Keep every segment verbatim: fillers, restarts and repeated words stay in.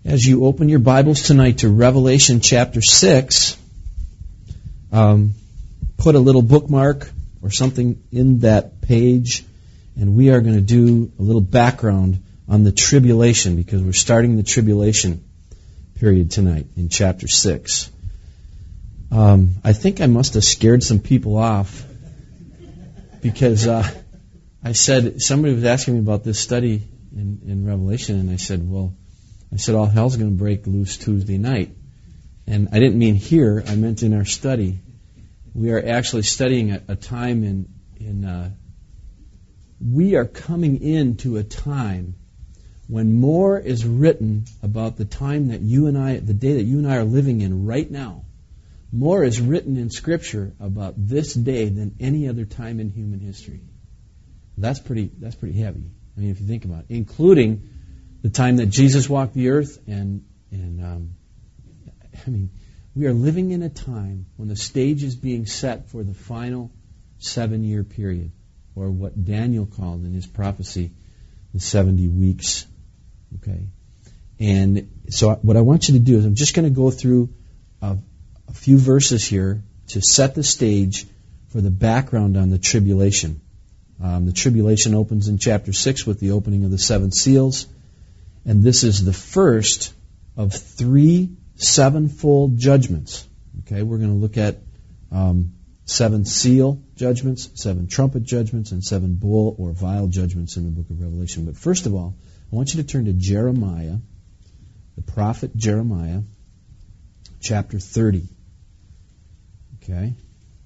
As you open your Bibles tonight to Revelation chapter six, um, put a little bookmark or something in that page, and we are going to do a little background on the tribulation, because we're starting the tribulation period tonight in chapter six. Um, I think I must have scared some people off, because uh, I said, somebody was asking me about this study in, in Revelation, and I said, well, I said, all hell's going to break loose Tuesday night. And I didn't mean here, I meant in our study. We are actually studying a, a time in, in uh, we are coming into a time when more is written about the time that you and I, the day that you and I are living in right now. More is written in Scripture about this day than any other time in human history. That's pretty, that's pretty heavy. I mean, if you think about it, including the time that Jesus walked the earth, and and um, I mean, we are living in a time when the stage is being set for the final seven-year period, or what Daniel called in his prophecy, the seventy weeks. Okay, and so what I want you to do is I'm just going to go through a, a few verses here to set the stage for the background on the tribulation. Um, the tribulation opens in chapter six with the opening of the seven seals. And this is the first of three sevenfold judgments. Okay, we're going to look at um, seven seal judgments, seven trumpet judgments, and seven bull or vial judgments in the book of Revelation. But first of all, I want you to turn to Jeremiah, the prophet Jeremiah, chapter thirty. Okay,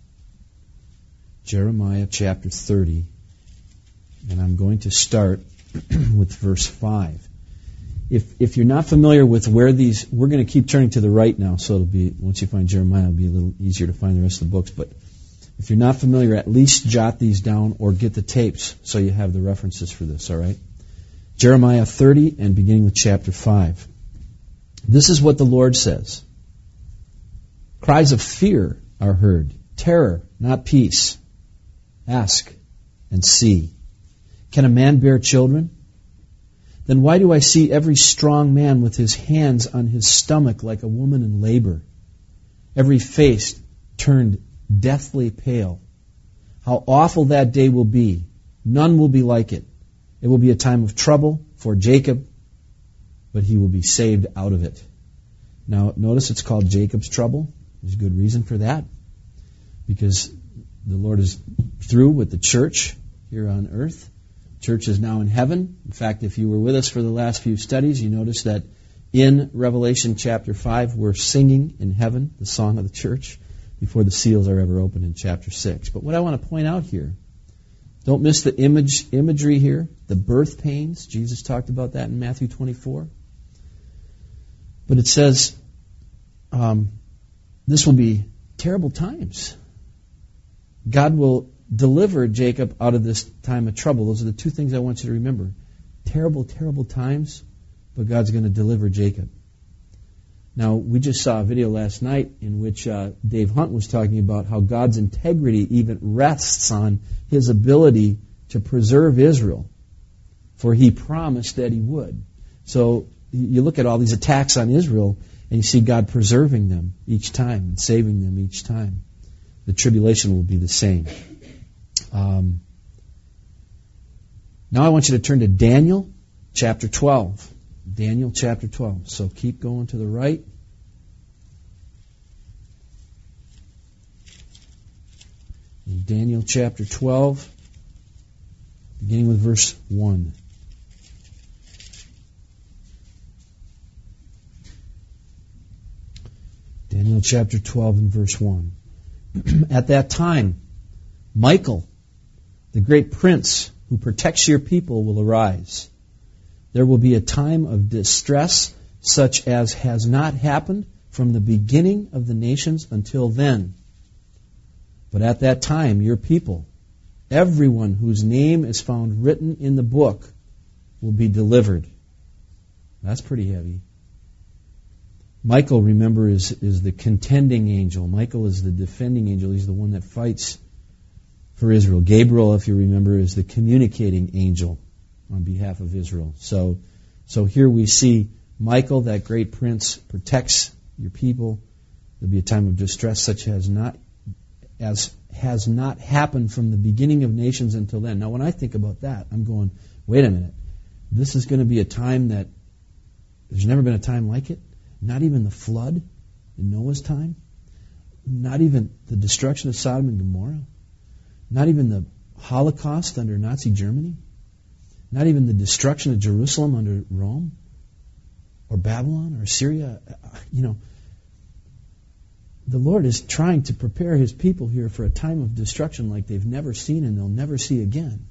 Jeremiah chapter thirty, and I'm going to start with verse five. If if you're not familiar with where these, we're going to keep turning to the right now, so it'll be, once you find Jeremiah, it'll be a little easier to find the rest of the books. But if you're not familiar, at least jot these down or get the tapes so you have the references for this, all right? Jeremiah thirty, and beginning with chapter five. This is what the Lord says. Cries of fear are heard, terror, not peace. Ask and see. Can a man bear children? Then why do I see every strong man with his hands on his stomach like a woman in labor? Every face turned deathly pale. How awful that day will be. None will be like it. It will be a time of trouble for Jacob, but he will be saved out of it. Now, notice it's called Jacob's trouble. There's a good reason for that, because the Lord is through with the church here on earth. Church is now in heaven. In fact, if you were with us for the last few studies, you notice that in Revelation chapter five, we're singing in heaven the song of the church before the seals are ever opened in chapter six. But what I want to point out here, don't miss the image imagery here, the birth pains. Jesus talked about that in Matthew twenty-four. But it says, um, this will be terrible times. God will deliver Jacob out of this time of trouble. Those are the two things I want you to remember. Terrible, terrible times, but God's going to deliver Jacob. Now, we just saw a video last night in which uh, Dave Hunt was talking about how God's integrity even rests on His ability to preserve Israel, for He promised that He would. So you look at all these attacks on Israel, and you see God preserving them each time and saving them each time. The tribulation will be the same. Um, now I want you to turn to Daniel chapter twelve. Daniel chapter twelve. So keep going to the right. In Daniel chapter twelve, beginning with verse one. Daniel chapter twelve and verse one. At that time, Michael, the great prince who protects your people, will arise. There will be a time of distress such as has not happened from the beginning of the nations until then. But at that time, your people, everyone whose name is found written in the book, will be delivered. That's pretty heavy. Michael, remember, is, is the contending angel. Michael is the defending angel. He's the one that fights for Israel. Gabriel, if you remember, is the communicating angel on behalf of Israel. So, so here we see Michael, that great prince, protects your people. There'll be a time of distress such as not as has not happened from the beginning of nations until then. Now, when I think about that, I'm going, wait a minute. This is going to be a time that there's never been a time like it. Not even the flood in Noah's time. Not even the destruction of Sodom and Gomorrah. Not even the Holocaust under Nazi Germany. Not even the destruction of Jerusalem under Rome or Babylon or Syria. You know, the Lord is trying to prepare His people here for a time of destruction like they've never seen and they'll never see again.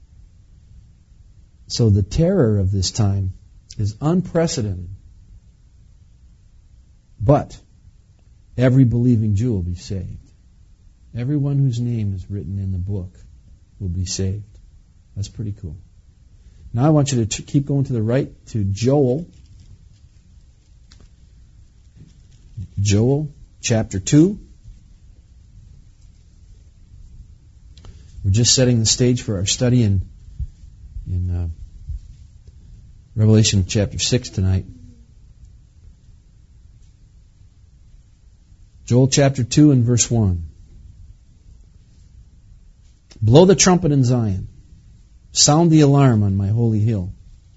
So the terror of this time is unprecedented. But every believing Jew will be saved. Everyone whose name is written in the book will be saved. That's pretty cool. Now I want you to keep going to the right to Joel. Joel chapter two. We're just setting the stage for our study in, in uh, Revelation chapter six tonight. Joel chapter two and verse one. Blow the trumpet in Zion. Sound the alarm on my holy hill.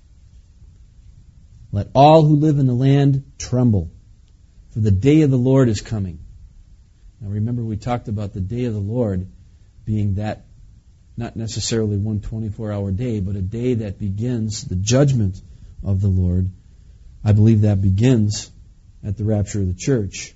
Let all who live in the land tremble, for the day of the Lord is coming. Now remember, we talked about the day of the Lord being that, not necessarily one twenty-four hour day, but a day that begins the judgment of the Lord. I believe that begins at the rapture of the church.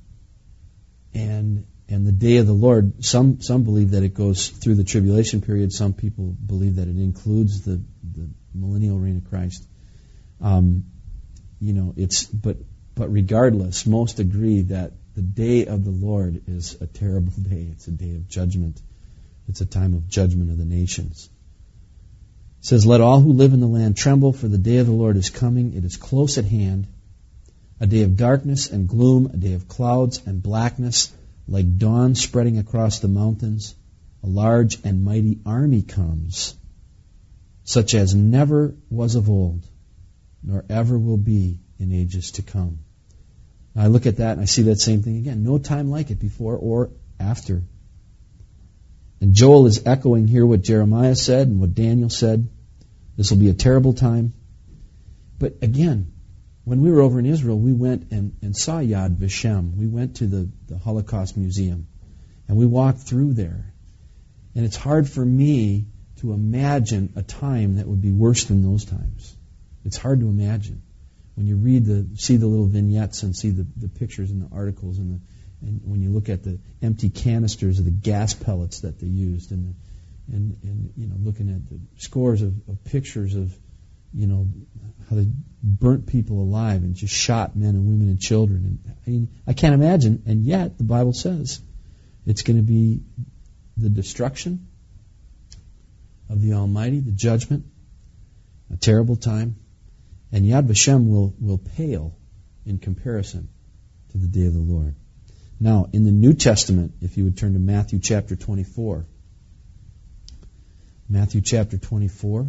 And and the day of the Lord, some some believe that it goes through the tribulation period. Some people believe that it includes the, the millennial reign of Christ. Um, you know, it's but but regardless, most agree that the day of the Lord is a terrible day. It's a day of judgment. It's a time of judgment of the nations. It says, "Let all who live in the land tremble, for the day of the Lord is coming. It is close at hand. A day of darkness and gloom, a day of clouds and blackness, like dawn spreading across the mountains. A large and mighty army comes, such as never was of old, nor ever will be in ages to come." Now I look at that and I see that same thing again. No time like it before or after. And Joel is echoing here what Jeremiah said and what Daniel said. This will be a terrible time. But again, when we were over in Israel, we went and, and saw Yad Vashem. We went to the, the Holocaust Museum, and we walked through there. And it's hard for me to imagine a time that would be worse than those times. It's hard to imagine. When you read the, see the little vignettes and see the, the pictures and the articles, and, the, and when you look at the empty canisters of the gas pellets that they used, and the, and, and you know, looking at the scores of, of pictures of, you know, how they burnt people alive and just shot men and women and children. And I mean, I can't imagine, and yet the Bible says it's going to be the destruction of the Almighty, the judgment, a terrible time, and Yad Vashem will, will pale in comparison to the day of the Lord. Now, in the New Testament, if you would turn to Matthew chapter twenty-four. Matthew chapter twenty-four.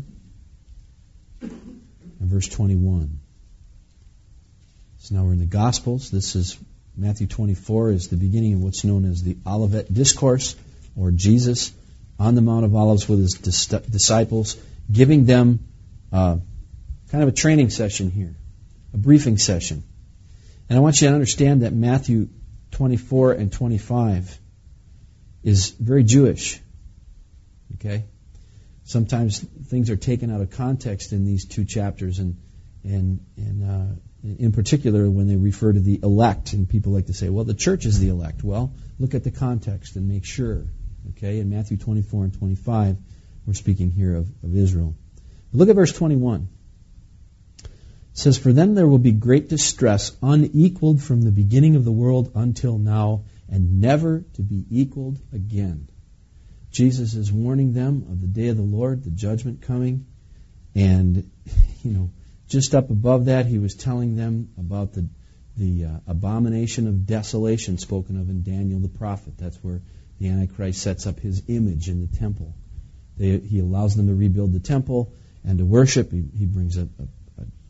And verse twenty-one. So now we're in the Gospels. This is Matthew twenty-four is the beginning of what's known as the Olivet Discourse, or Jesus on the Mount of Olives with his dis- disciples, giving them uh, kind of a training session here, a briefing session. And I want you to understand that Matthew twenty-four and twenty-five is very Jewish. Okay? Sometimes things are taken out of context in these two chapters, and and and uh, in particular when they refer to the elect, and people like to say, well, the church is the elect. Well, look at the context and make sure. Okay, in Matthew twenty-four and twenty-five, we're speaking here of, of Israel. But look at verse twenty-one. It says, "For then there will be great distress, unequaled from the beginning of the world until now, and never to be equaled again." Jesus is warning them of the day of the Lord, the judgment coming. And, you know, just up above that, he was telling them about the the uh, abomination of desolation spoken of in Daniel the prophet. That's where the Antichrist sets up his image in the temple. They, he allows them to rebuild the temple and to worship. He, he brings a, a,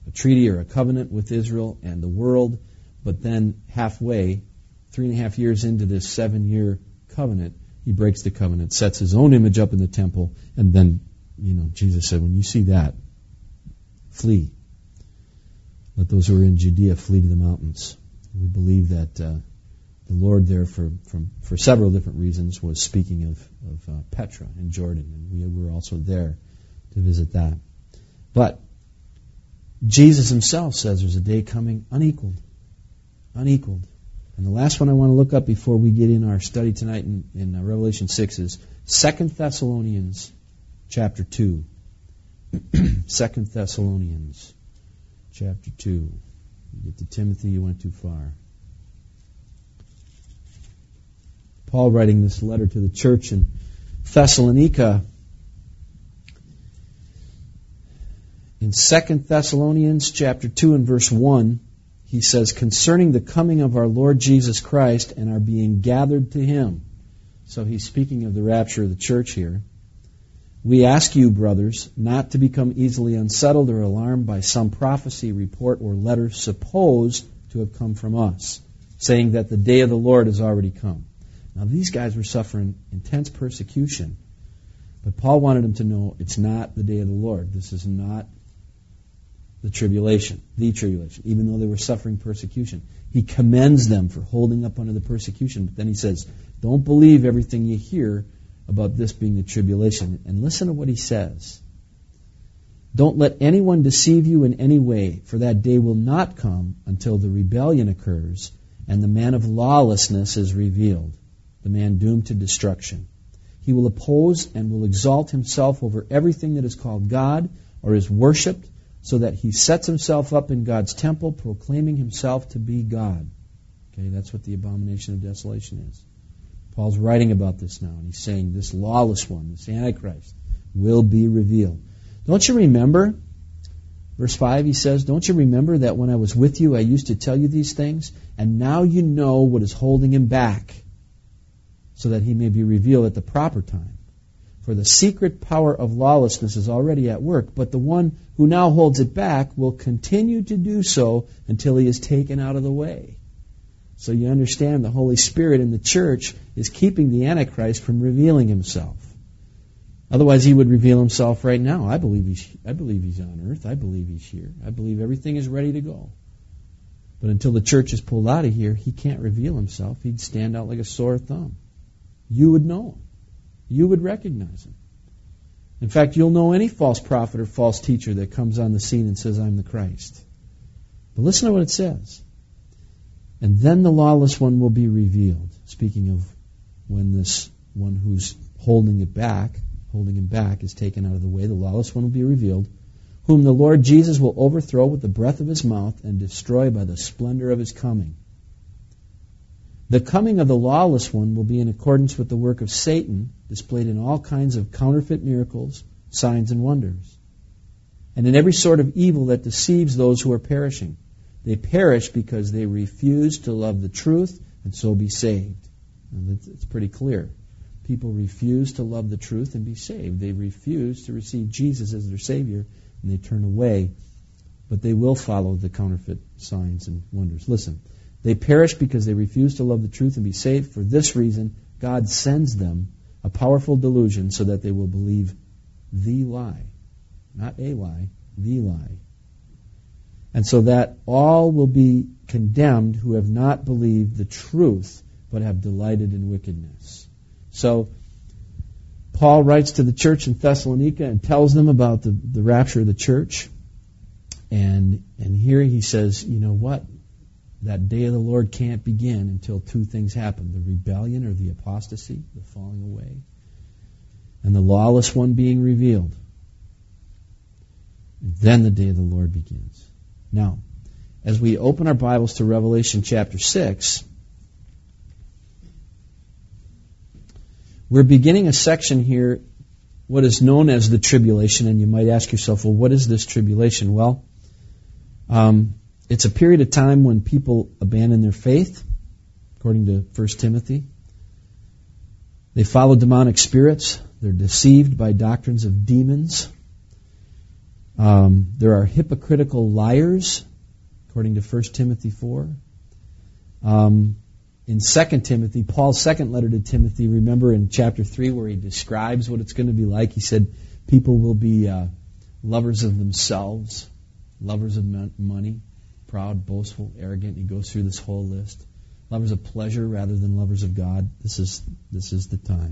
a treaty or a covenant with Israel and the world, but then halfway, three and a half years into this seven-year covenant, he breaks the covenant, sets his own image up in the temple, and then, you know, Jesus said, when you see that, flee. Let those who are in Judea flee to the mountains. We believe that uh, the Lord there, for from, for several different reasons, was speaking of, of uh, Petra in Jordan, and we were also there to visit that. But Jesus himself says there's a day coming unequaled. Unequaled. And the last one I want to look up before we get in our study tonight in, in uh, Revelation six is Second Thessalonians chapter two. Second Thessalonians chapter two. You get to Timothy, you went too far. Paul writing this letter to the church in Thessalonica. In Second Thessalonians chapter two and verse one, he says, concerning the coming of our Lord Jesus Christ and our being gathered to him. So he's speaking of the rapture of the church here. We ask you, brothers, not to become easily unsettled or alarmed by some prophecy, report, or letter supposed to have come from us, saying that the day of the Lord has already come. Now these guys were suffering intense persecution, but Paul wanted them to know it's not the day of the Lord. This is not the tribulation, the tribulation, even though they were suffering persecution. He commends them for holding up under the persecution, but then he says, don't believe everything you hear about this being the tribulation. And listen to what he says. Don't let anyone deceive you in any way, for that day will not come until the rebellion occurs and the man of lawlessness is revealed, the man doomed to destruction. He will oppose and will exalt himself over everything that is called God or is worshipped, so that he sets himself up in God's temple, proclaiming himself to be God. Okay, that's what the abomination of desolation is. Paul's writing about this now, and he's saying this lawless one, this Antichrist, will be revealed. Don't you remember, verse five, he says, don't you remember that when I was with you, I used to tell you these things, and now you know what is holding him back, so that he may be revealed at the proper time. For the secret power of lawlessness is already at work, but the one who now holds it back will continue to do so until he is taken out of the way. So you understand the Holy Spirit in the church is keeping the Antichrist from revealing himself. Otherwise he would reveal himself right now. I believe he's, I believe he's on earth. I believe he's here. I believe everything is ready to go. But until the church is pulled out of here, he can't reveal himself. He'd stand out like a sore thumb. You would know him. You would recognize him. In fact, you'll know any false prophet or false teacher that comes on the scene and says, I'm the Christ. But listen to what it says. And then the lawless one will be revealed. Speaking of when this one who's holding it back, holding him back, is taken out of the way, the lawless one will be revealed, whom the Lord Jesus will overthrow with the breath of his mouth and destroy by the splendor of his coming. The coming of the lawless one will be in accordance with the work of Satan, displayed in all kinds of counterfeit miracles, signs, and wonders, and in every sort of evil that deceives those who are perishing. They perish because they refuse to love the truth and so be saved. And it's pretty clear. People refuse to love the truth and be saved. They refuse to receive Jesus as their Savior, and they turn away, but they will follow the counterfeit signs and wonders. Listen. They perish because they refuse to love the truth and be saved. For this reason, God sends them a powerful delusion so that they will believe the lie. Not a lie, the lie. And so that all will be condemned who have not believed the truth but have delighted in wickedness. So, Paul writes to the church in Thessalonica and tells them about the, the rapture of the church. And, and here he says, you know what? That day of the Lord can't begin until two things happen. The rebellion or the apostasy, the falling away, and the lawless one being revealed. And then the day of the Lord begins. Now, as we open our Bibles to Revelation chapter six, we're beginning a section here, what is known as the tribulation, and you might ask yourself, well, what is this tribulation? Well, um, it's a period of time when people abandon their faith, according to First Timothy. They follow demonic spirits. They're deceived by doctrines of demons. Um, there are hypocritical liars, according to First Timothy four. Um, in Second Timothy, Paul's second letter to Timothy, remember in chapter three where he describes what it's going to be like, he said people will be uh, lovers of themselves, lovers of money, proud, boastful, arrogant. He goes through this whole list. Lovers of pleasure rather than lovers of God. This is this is the time.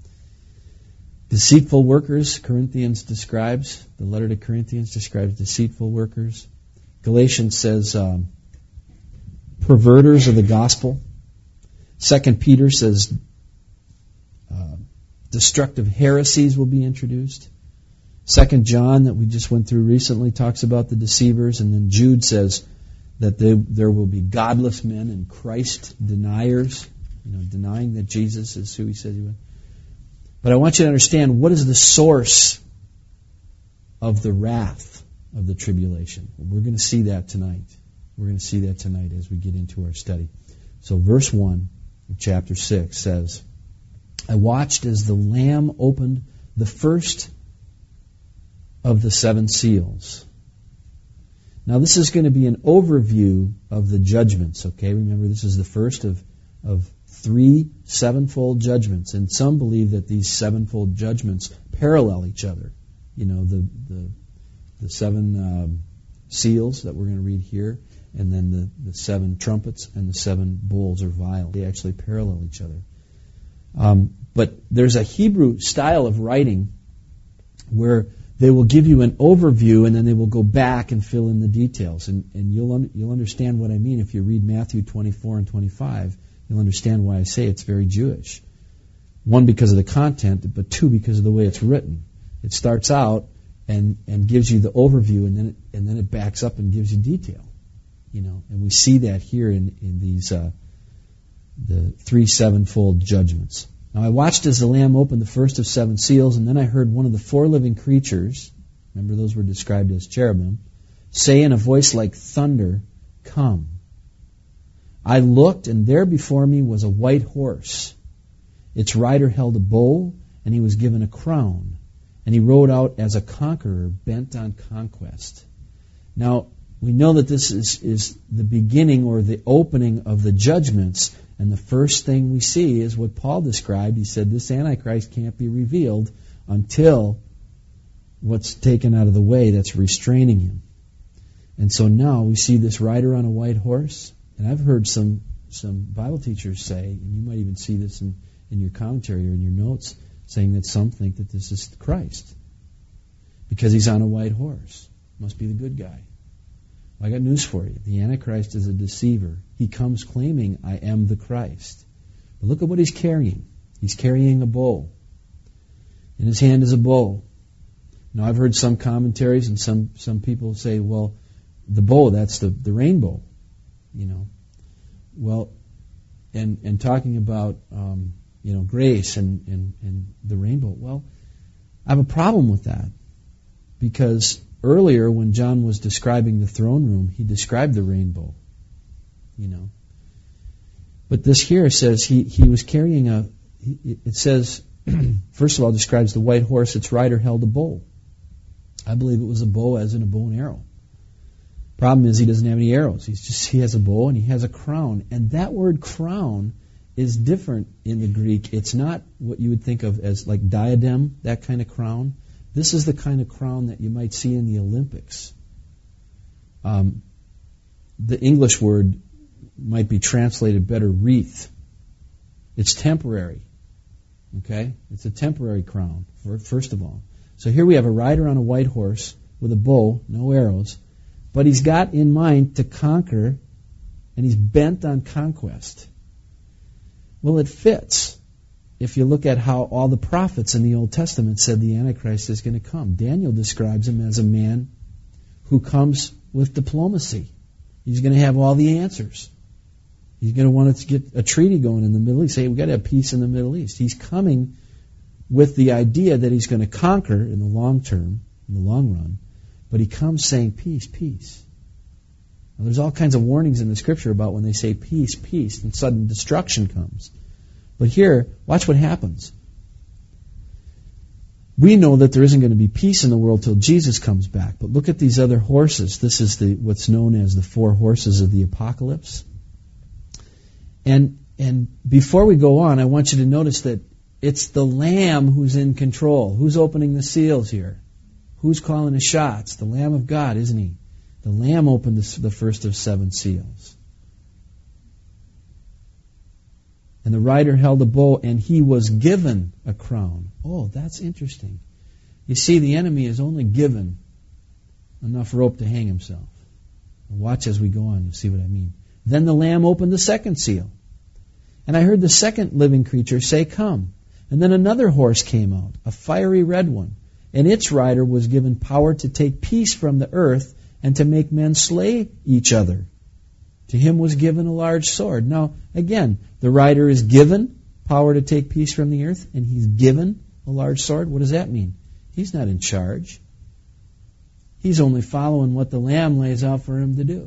Deceitful workers, Corinthians describes, the letter to Corinthians describes deceitful workers. Galatians says um, perverters of the gospel. Second Peter says uh, destructive heresies will be introduced. Second John, that we just went through recently, talks about the deceivers. And then Jude says that they, there will be godless men and Christ deniers, you know, denying that Jesus is who he says he was. But I want you to understand, what is the source of the wrath of the tribulation? We're going to see that tonight. We're going to see that tonight as we get into our study. So verse one of chapter six says, I watched as the Lamb opened the first of the seven seals. Now this is going to be an overview of the judgments, okay? Remember, this is the first of, of three sevenfold judgments, and some believe that these sevenfold judgments parallel each other. You know, the the, the seven um, seals that we're going to read here, and then the, the seven trumpets and the seven bowls or vials. They actually parallel each other. Um, but there's a Hebrew style of writing where they will give you an overview and then they will go back and fill in the details. And, and you'll un- you'll understand what I mean if you read Matthew twenty-four and twenty-five. You'll understand why I say it's very Jewish. One, because of the content, but two, because of the way it's written. It starts out and, and gives you the overview, and then it, and then it backs up and gives you detail. You know, and we see that here in, in these uh, the three sevenfold judgments. Now I watched as the Lamb opened the first of seven seals, and then I heard one of the four living creatures, remember those were described as cherubim, say in a voice like thunder, "Come." I looked, and there before me was a white horse. Its rider held a bow, and he was given a crown, and he rode out as a conqueror bent on conquest. Now, we know that this is, is the beginning or the opening of the judgments, and the first thing we see is what Paul described. He said this Antichrist can't be revealed until what's taken out of the way that's restraining him. And so now we see this rider on a white horse. And I've heard some some Bible teachers say, and you might even see this in, in your commentary or in your notes, saying that some think that this is Christ because he's on a white horse. Must be the good guy. Well, I got news for you. The Antichrist is a deceiver. He comes claiming, I am the Christ. But look at what he's carrying. He's carrying a bow. In his hand is a bow. Now, I've heard some commentaries and some, some people say, well, the bow, that's the, the rainbow. You know, well, and and talking about um, you know grace and, and, and the rainbow. Well, I have a problem with that because earlier when John was describing the throne room, he described the rainbow. You know, but this here says he he was carrying a. It says first of all describes the white horse. Its rider held a bow. I believe it was a bow, as in a bow and arrow. Problem is he doesn't have any arrows. He's just he has a bow and he has a crown. And that word crown is different in the Greek. It's not what you would think of as like diadem, that kind of crown. This is the kind of crown that you might see in the Olympics. Um, the English word might be translated better, wreath. It's temporary. Okay? It's a temporary crown, first of all. So here we have a rider on a white horse with a bow, no arrows. But he's got in mind to conquer, and he's bent on conquest. Well, it fits if you look at how all the prophets in the Old Testament said the Antichrist is going to come. Daniel describes him as a man who comes with diplomacy. He's going to have all the answers. He's going to want to get a treaty going in the Middle East. Say, we've got to have peace in the Middle East. He's coming with the idea that he's going to conquer in the long term, in the long run. But he comes saying, peace, peace. Now, there's all kinds of warnings in the Scripture about when they say peace, peace, and sudden destruction comes. But here, watch what happens. we know that there isn't going to be peace in the world till Jesus comes back. But look at these other horses. This is the what's known as the four horses of the apocalypse. And and before we go on, I want you to notice that it's the Lamb who's in control. Who's opening the seals here? Who's calling the shots? The Lamb of God, isn't he? The Lamb opened the, the first of seven seals. And the rider held a bow, and he was given a crown. Oh, that's interesting. You see, the enemy is only given enough rope to hang himself. Watch as we go on, you'll see what I mean. Then the Lamb opened the second seal. And I heard the second living creature say, "Come." And then another horse came out, a fiery red one. And its rider was given power to take peace from the earth and to make men slay each other. To him was given a large sword. Now, again, the rider is given power to take peace from the earth, and he's given a large sword. What does that mean? He's not in charge. He's only following what the Lamb lays out for him to do.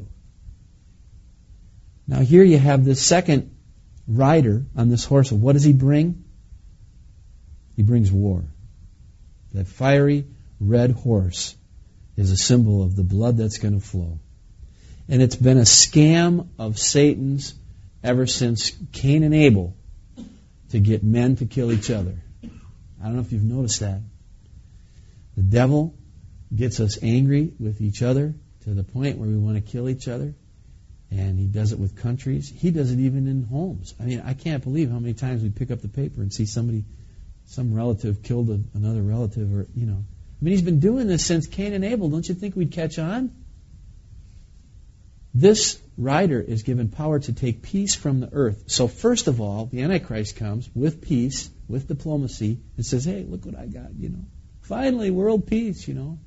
Now, here you have this second rider on this horse. What does he bring? He brings war. That fiery red horse is a symbol of the blood that's going to flow. And it's been a scam of Satan's ever since Cain and Abel to get men to kill each other. I don't know if you've noticed that. The devil gets us angry with each other to the point where we want to kill each other. And he does it with countries. He does it even in homes. I mean, I can't believe how many times we pick up the paper and see somebody, some relative killed a, another relative, or, you know. I mean, he's been doing this since Cain and Abel. Don't you think we'd catch on? This rider is given power to take peace from the earth. So first of all, the Antichrist comes with peace, with diplomacy, and says, "Hey, look what I got, you know. Finally, world peace, you know."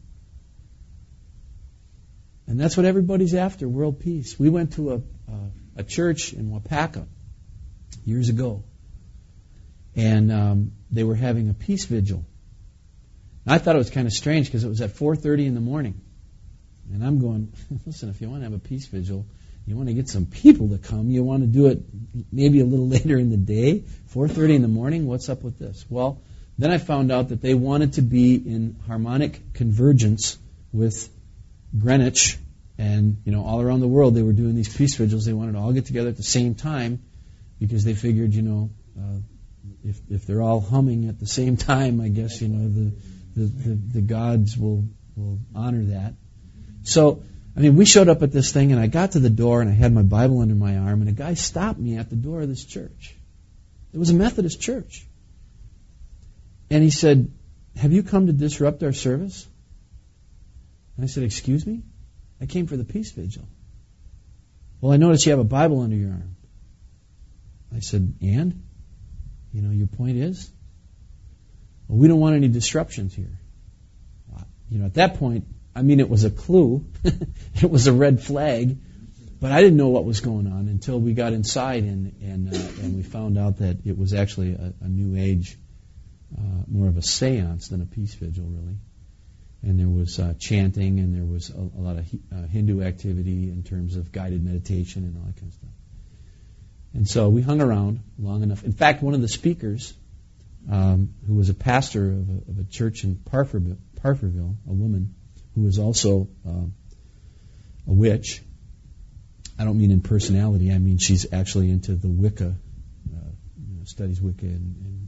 And that's what everybody's after, world peace. We went to a, a, a church in Wapaka years ago, and um, they were having a peace vigil. And I thought it was kind of strange because it was at four thirty in the morning. And I'm going, listen, if you want to have a peace vigil, you want to get some people to come, you want to do it maybe a little later in the day, four thirty in the morning, what's up with this? Well, then I found out that they wanted to be in harmonic convergence with Greenwich, and, you know, all around the world they were doing these peace vigils. They wanted to all get together at the same time because they figured, you know, uh, if if they're all humming at the same time, I guess, you know, the the, the, the gods will, will honor that. So, I mean, we showed up at this thing, and I got to the door, and I had my Bible under my arm, and a guy stopped me at the door of this church. It was a Methodist church. And he said, "Have you come to disrupt our service?" And I said, "Excuse me? I came for the peace vigil." "Well, I noticed you have a Bible under your arm." I said, "And? You know, your point is?" "Well, we don't want any disruptions here." You know, at that point, I mean, it was a clue. It was a red flag. But I didn't know what was going on until we got inside and and, uh, and we found out that it was actually a, a New Age, uh, more of a seance than a peace vigil, really. And there was uh, chanting, and there was a, a lot of uh, Hindu activity in terms of guided meditation and all that kind of stuff. And so we hung around long enough. In fact, one of the speakers, um, who was a pastor of a, of a church in Parkerville, Parkerville, a woman who was also uh, a witch. I don't mean in personality. I mean she's actually into the Wicca, uh, you know, studies Wicca and and,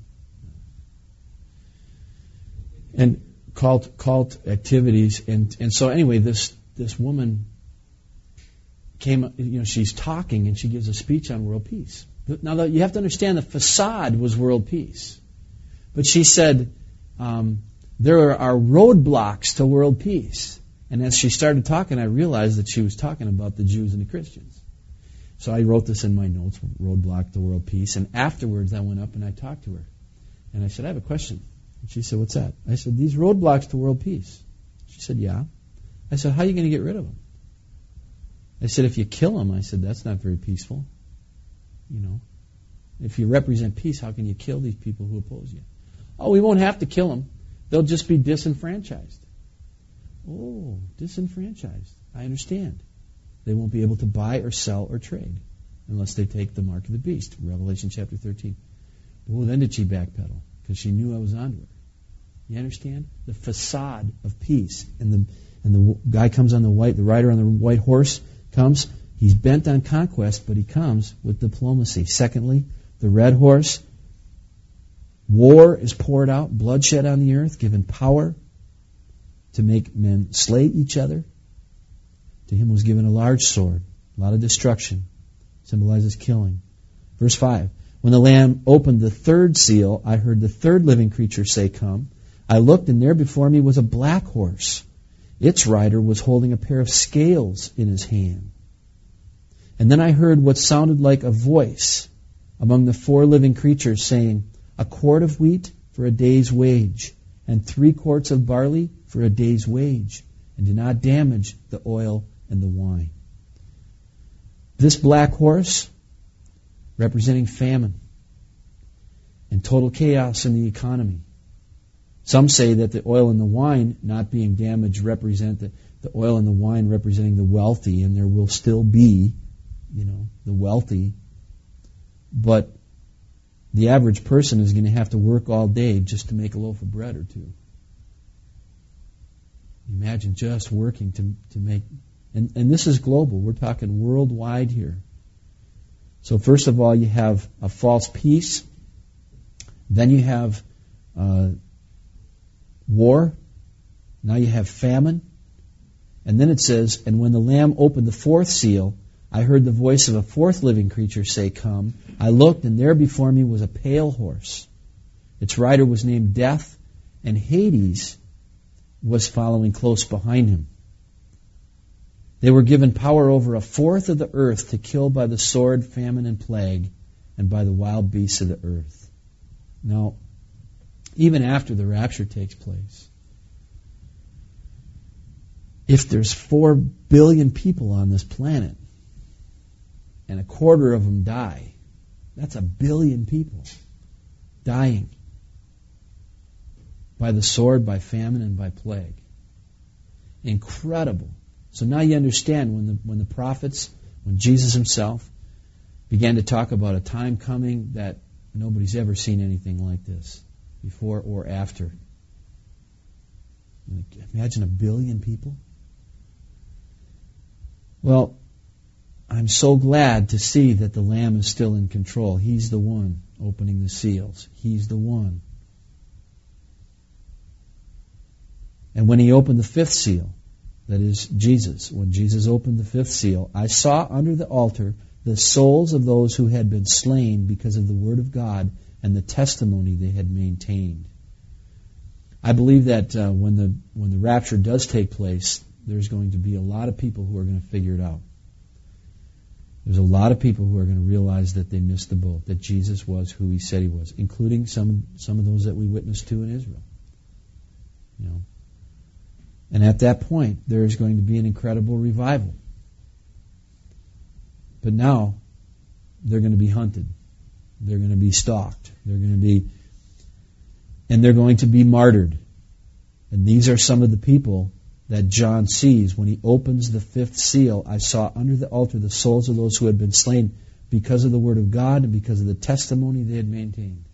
uh, and cult cult activities. And and so anyway, this this woman came. You know, she's talking and she gives a speech on world peace. Now you have to understand the facade was world peace, but she said. Um, There are roadblocks to world peace. And as she started talking, I realized that she was talking about the Jews and the Christians. So I wrote this in my notes, roadblock to world peace. And afterwards, I went up and I talked to her. And I said, "I have a question." And she said, "What's that?" I said, "These roadblocks to world peace." She said, "Yeah." I said, "How are you going to get rid of them?" I said, "If you kill them," I said, "that's not very peaceful. You know, if you represent peace, how can you kill these people who oppose you?" "Oh, we won't have to kill them. They'll just be disenfranchised." "Oh, disenfranchised. I understand. They won't be able to buy or sell or trade unless they take the mark of the beast." Revelation chapter thirteen. Oh, then did she backpedal? Because she knew I was onto her. You understand? The facade of peace. And the and the guy comes on the white, the rider on the white horse comes. He's bent on conquest, but he comes with diplomacy. Secondly, the red horse, war is poured out, bloodshed on the earth, given power to make men slay each other. To him was given a large sword, a lot of destruction, symbolizes killing. Verse five, when the Lamb opened the third seal, I heard the third living creature say, "Come." I looked, and there before me was a black horse. Its rider was holding a pair of scales in his hand. And then I heard what sounded like a voice among the four living creatures saying, "A quart of wheat for a day's wage, and three quarts of barley for a day's wage, and do not damage the oil and the wine." This black horse, representing famine and total chaos in the economy. Some say that the oil and the wine not being damaged represent the, the oil and the wine representing the wealthy, and there will still be, you know, the wealthy. But the average person is going to have to work all day just to make a loaf of bread or two. Imagine just working to to make, and, and this is global. We're talking worldwide here. So first of all, you have a false peace. Then you have uh, war. Now you have famine. And then it says, and when the Lamb opened the fourth seal, I heard the voice of a fourth living creature say, "Come." I looked, and there before me was a pale horse. Its rider was named Death, and Hades was following close behind him. They were given power over a fourth of the earth to kill by the sword, famine, and plague, and by the wild beasts of the earth. Now, even after the rapture takes place, if there's four billion people on this planet, and a quarter of them die, that's a billion people dying by the sword, by famine, and by plague. Incredible. So now you understand when the when the prophets, when Jesus himself began to talk about a time coming that nobody's ever seen anything like this before or after. Imagine a billion people. Well, I'm so glad to see that the Lamb is still in control. He's the one opening the seals. He's the one. And when he opened the fifth seal, that is Jesus, when Jesus opened the fifth seal, I saw under the altar the souls of those who had been slain because of the word of God and the testimony they had maintained. I believe that uh, when the when the rapture does take place, there's going to be a lot of people who are going to figure it out. There's a lot of people who are going to realize that they missed the boat, that Jesus was who he said he was, including some some of those that we witnessed to in Israel. You know. And at that point, there is going to be an incredible revival. But now, they're going to be hunted. They're going to be stalked. They're going to be, and they're going to be martyred. And these are some of the people that John sees when he opens the fifth seal. I saw under the altar the souls of those who had been slain because of the word of God and because of the testimony they had maintained.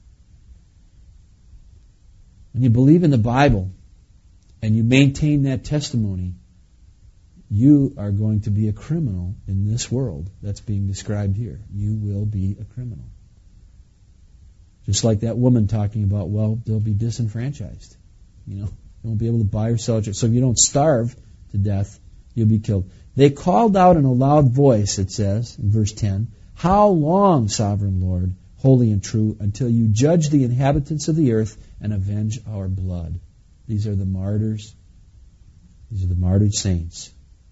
When you believe in the Bible and you maintain that testimony, you are going to be a criminal in this world that's being described here. You will be a criminal. Just like that woman talking about, well, they'll be disenfranchised. You know, they won't be able to buy or sell. So if you don't starve to death, you'll be killed. They called out in a loud voice, it says in verse ten, "How long, sovereign Lord, holy and true, until you judge the inhabitants of the earth and avenge our blood?" These are the martyrs. These are the martyred saints.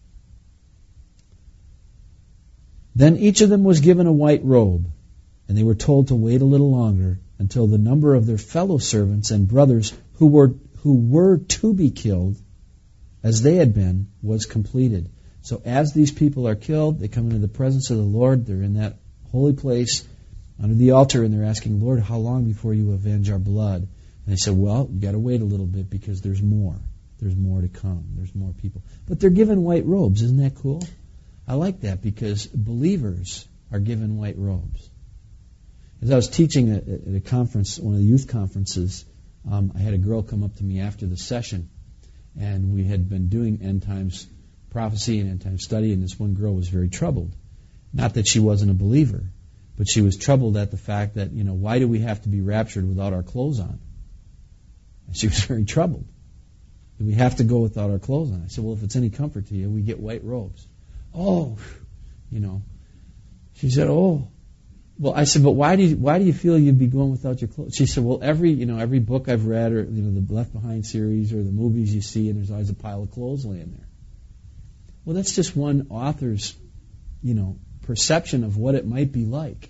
Then each of them was given a white robe, and they were told to wait a little longer until the number of their fellow servants and brothers who were who were to be killed, as they had been, was completed. So as these people are killed, they come into the presence of the Lord. They're in that holy place under the altar, and they're asking, "Lord, how long before you avenge our blood?" And they said, well, you've got to wait a little bit because there's more. There's more to come. There's more people. But they're given white robes. Isn't that cool? I like that because believers are given white robes. As I was teaching at a conference, one of the youth conferences, Um, I had a girl come up to me after the session, and we had been doing end times prophecy and end times study, and this one girl was very troubled. Not that she wasn't a believer, but she was troubled at the fact that, you know, why do we have to be raptured without our clothes on? And she was very troubled. Do we have to go without our clothes on? I said, well, if it's any comfort to you, we get white robes. Oh, you know. She said, oh. Well, I said, but why do you, why do you feel you'd be going without your clothes? She said, well, every, you know, every book I've read, or, you know, the Left Behind series, or the movies you see, and there's always a pile of clothes laying there. Well, that's just one author's, you know, perception of what it might be like.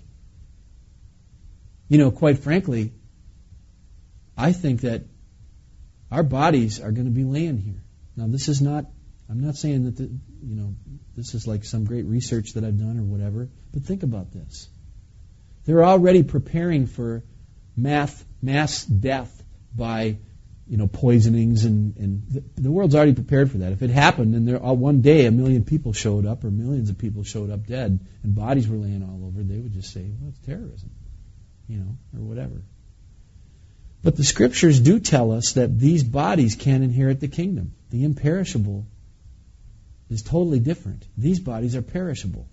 You know, quite frankly, I think that our bodies are going to be laying here. Now, this is not, I'm not saying that, the, you know, this is like some great research that I've done or whatever, but think about this. They're already preparing for mass, mass death by, you know, poisonings, and, and the, the world's already prepared for that. If it happened and there one day a million people showed up, or millions of people showed up dead, and bodies were laying all over, they would just say, well, it's terrorism, you know, or whatever. But the Scriptures do tell us that these bodies can't inherit the kingdom. The imperishable is totally different. These bodies are perishable.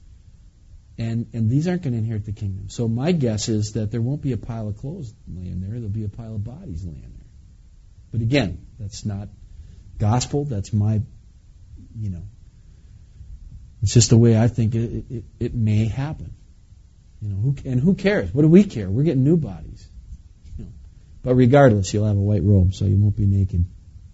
And and these aren't going to inherit the kingdom. So my guess is that there won't be a pile of clothes laying there. There'll be a pile of bodies laying there. But again, that's not gospel. That's my, you know, it's just the way I think it, it, it may happen. You know, who, and who cares? What do we care? We're getting new bodies. But regardless, you'll have a white robe, so you won't be naked.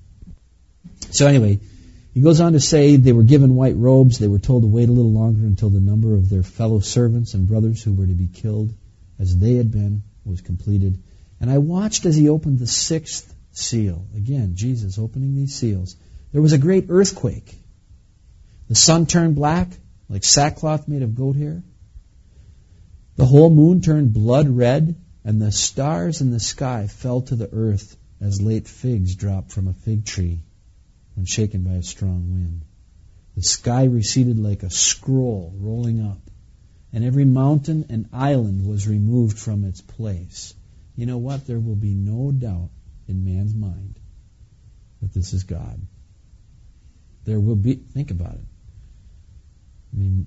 So anyway, he goes on to say they were given white robes. They were told to wait a little longer until the number of their fellow servants and brothers who were to be killed as they had been was completed. And I watched as he opened the sixth seal. Again, Jesus opening these seals. There was a great earthquake. The sun turned black, like sackcloth made of goat hair. The whole moon turned blood red, and the stars in the sky fell to the earth as late figs drop from a fig tree when shaken by a strong wind. The sky receded like a scroll rolling up, and every mountain and island was removed from its place. You know what? There will be no doubt in man's mind that this is God. There will be, think about it. I mean,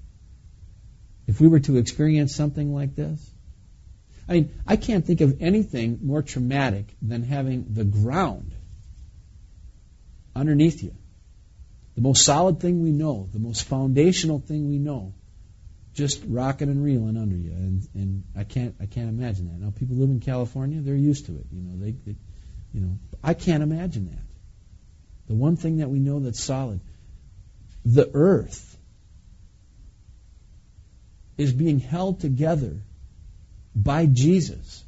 if we were to experience something like this, I mean, I can't think of anything more traumatic than having the ground underneath you, the most solid thing we know, the most foundational thing we know, just rocking and reeling under you. And, and I can't, I can't imagine that. Now, people live in California; they're used to it. You know, they, they, you know, I can't imagine that. The one thing that we know that's solid, the earth is being held together by Jesus.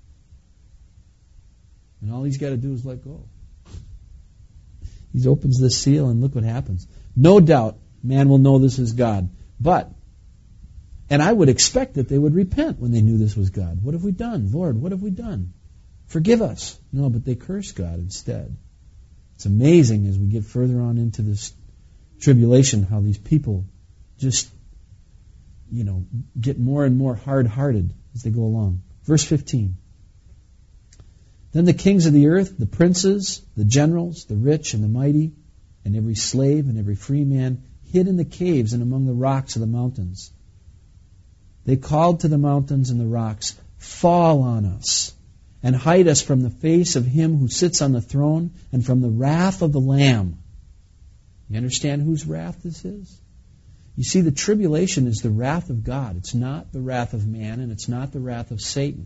And all he's got to do is let go. He opens the seal and look what happens. No doubt man will know this is God. But, and I would expect that they would repent when they knew this was God. What have we done? Lord, what have we done? Forgive us. No, but they curse God instead. It's amazing as we get further on into this tribulation how these people just, you know, get more and more hard-hearted as they go along. Verse fifteen. Then the kings of the earth, the princes, the generals, the rich and the mighty, and every slave and every free man hid in the caves and among the rocks of the mountains. They called to the mountains and the rocks, fall on us, and hide us from the face of him who sits on the throne and from the wrath of the Lamb. You understand whose wrath this is? You see, the tribulation is the wrath of God. It's not the wrath of man, and it's not the wrath of Satan.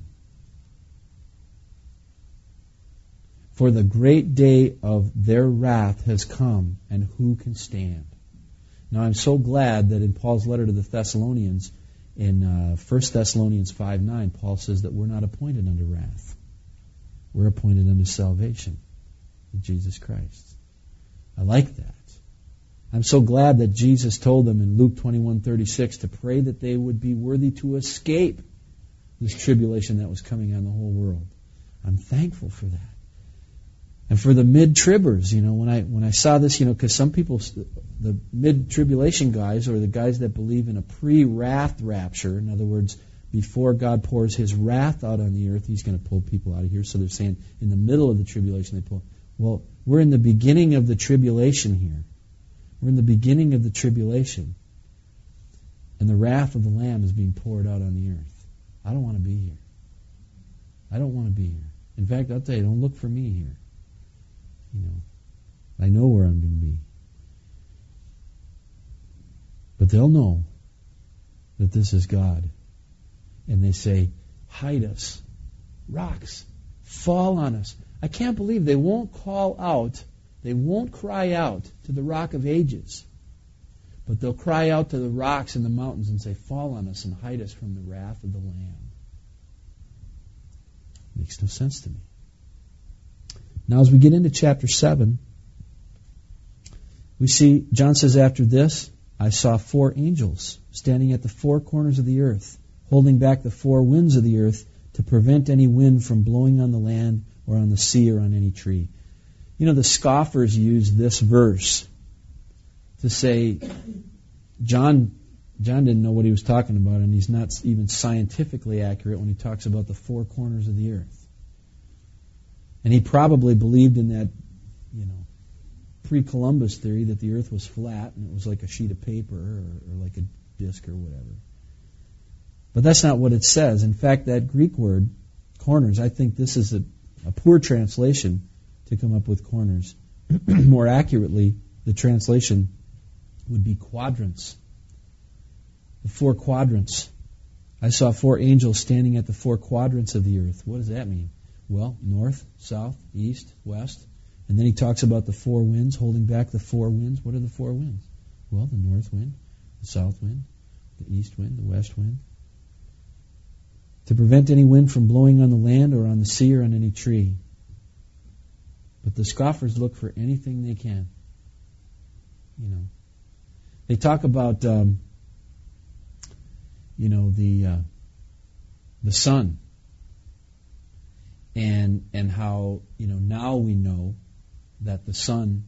For the great day of their wrath has come, and who can stand? Now, I'm so glad that in Paul's letter to the Thessalonians, in uh, First Thessalonians five nine, Paul says that we're not appointed unto wrath. We're appointed unto salvation with Jesus Christ. I like that. I'm so glad that Jesus told them in Luke twenty-one thirty-six to pray that they would be worthy to escape this tribulation that was coming on the whole world. I'm thankful for that. And for the mid-tribbers, you know, when I when I saw this, you know, because some people, the mid-tribulation guys, or the guys that believe in a pre-wrath rapture, in other words, before God pours His wrath out on the earth, He's going to pull people out of here. So they're saying in the middle of the tribulation they pull. Well, we're in the beginning of the tribulation here. We're in the beginning of the tribulation. And the wrath of the Lamb is being poured out on the earth. I don't want to be here. I don't want to be here. In fact, I'll tell you, don't look for me here. You know, I know where I'm going to be. But they'll know that this is God. And they say, hide us. Rocks, fall on us. I can't believe they won't call out, they won't cry out to the Rock of Ages. But they'll cry out to the rocks and the mountains and say, fall on us and hide us from the wrath of the Lamb. Makes no sense to me. Now as we get into chapter seven, we see, John says after this, I saw four angels standing at the four corners of the earth, holding back the four winds of the earth to prevent any wind from blowing on the land or on the sea or on any tree. You know, the scoffers use this verse to say, John John didn't know what he was talking about, and he's not even scientifically accurate when he talks about the four corners of the earth. And he probably believed in that, you know, pre-Columbus theory that the earth was flat and it was like a sheet of paper or, or like a disc or whatever. But that's not what it says. In fact, that Greek word, corners, I think this is a, a poor translation to come up with corners. More accurately, the translation would be quadrants. The four quadrants. I saw four angels standing at the four quadrants of the earth. What does that mean? Well, north, south, east, west. And then he talks about the four winds, holding back the four winds. What are the four winds? Well, the north wind, the south wind, the east wind, the west wind. To prevent any wind from blowing on the land or on the sea or on any tree. But the scoffers look for anything they can. You know, they talk about, um, you know, the uh, the sun, and and how, you know, now we know that the sun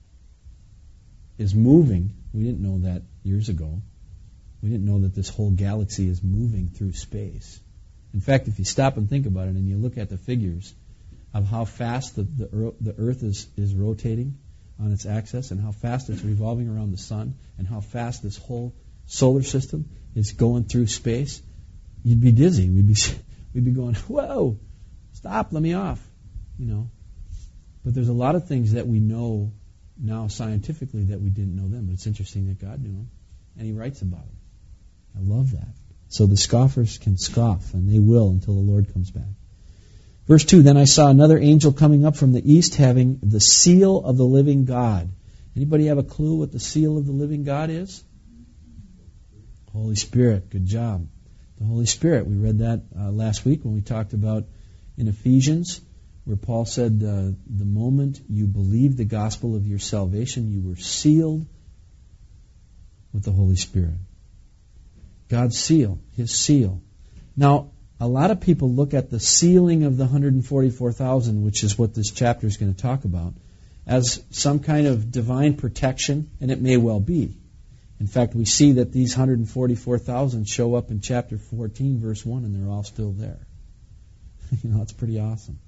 is moving. We didn't know that years ago. We didn't know that this whole galaxy is moving through space. In fact, if you stop and think about it and you look at the figures of how fast the, the, the Earth is, is rotating on its axis and how fast it's revolving around the sun and how fast this whole solar system is going through space, you'd be dizzy. We'd be we'd be going, whoa, stop, let me off, you know. But there's a lot of things that we know now scientifically that we didn't know then. But it's interesting that God knew them, and He writes about them. I love that. So the scoffers can scoff, and they will until the Lord comes back. Verse two, then I saw another angel coming up from the east having the seal of the living God. Anybody have a clue what the seal of the living God is? Holy Spirit. Good job. The Holy Spirit. We read that uh, last week when we talked about in Ephesians, where Paul said, uh, the moment you believed the gospel of your salvation, you were sealed with the Holy Spirit. God's seal, His seal. Now, a lot of people look at the sealing of the one hundred forty-four thousand, which is what this chapter is going to talk about, as some kind of divine protection, and it may well be. In fact, we see that these one hundred forty-four thousand show up in chapter fourteen, verse one, and they're all still there. You know, it's pretty awesome.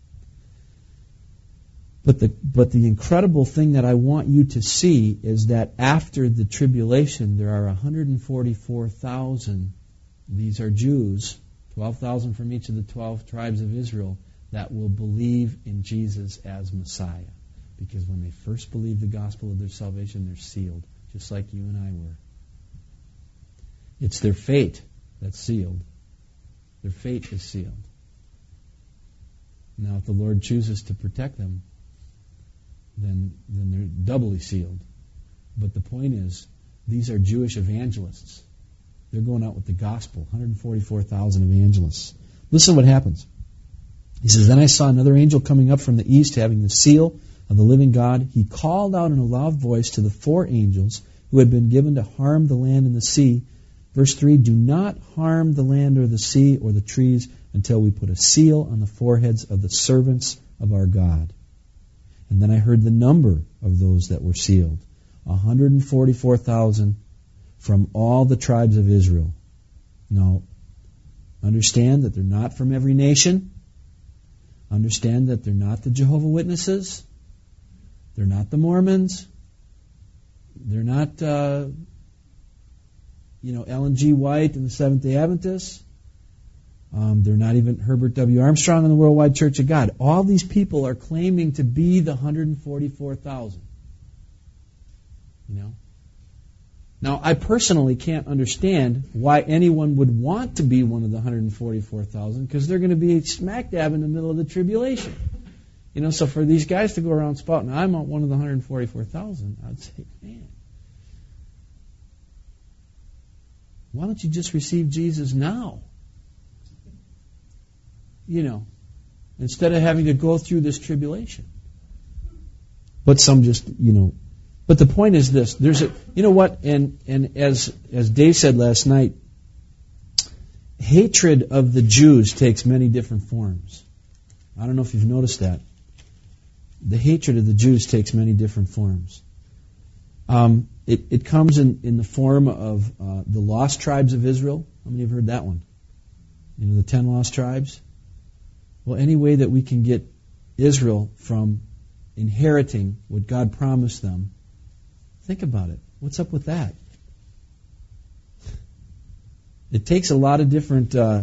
But the but the incredible thing that I want you to see is that after the tribulation, there are one hundred forty-four thousand. These are Jews, twelve thousand from each of the twelve tribes of Israel, that will believe in Jesus as Messiah. Because when they first believe the gospel of their salvation, they're sealed, just like you and I were. It's their fate that's sealed. Their fate is sealed. Now, if the Lord chooses to protect them, then then they're doubly sealed. But the point is, these are Jewish evangelists. They're going out with the gospel, one hundred forty-four thousand evangelists. Listen what happens. He says, then I saw another angel coming up from the east, having the seal of the living God. He called out in a loud voice to the four angels who had been given to harm the land and the sea. Verse three, do not harm the land or the sea or the trees until we put a seal on the foreheads of the servants of our God. And then I heard the number of those that were sealed, one hundred forty-four thousand from all the tribes of Israel. Now, Understand that they're not from every nation. Understand that they're not the Jehovah's Witnesses. They're not the Mormons. They're not, uh, you know, Ellen G. White and the Seventh-day Adventists. Um, they're not even Herbert W. Armstrong and the Worldwide Church of God. All these people are claiming to be the one hundred forty-four thousand. You know? Now, I personally can't understand why anyone would want to be one of the one hundred forty-four thousand, because they're going to be smack dab in the middle of the tribulation. You know, so for these guys to go around spouting, I'm one of the one hundred forty-four thousand, I'd say, man, why don't you just receive Jesus now? You know, instead of having to go through this tribulation. But some just, you know, but the point is this, there's a, you know what, and, and as, as Dave said last night, hatred of the Jews takes many different forms. I don't know if you've noticed that. The hatred of the Jews takes many different forms. Um, it, it comes in, in the form of uh, the lost tribes of Israel. How many have heard that one? You know, the ten lost tribes? Well, any way that we can get Israel from inheriting what God promised them, think about it. What's up with that? It takes a lot of different, uh,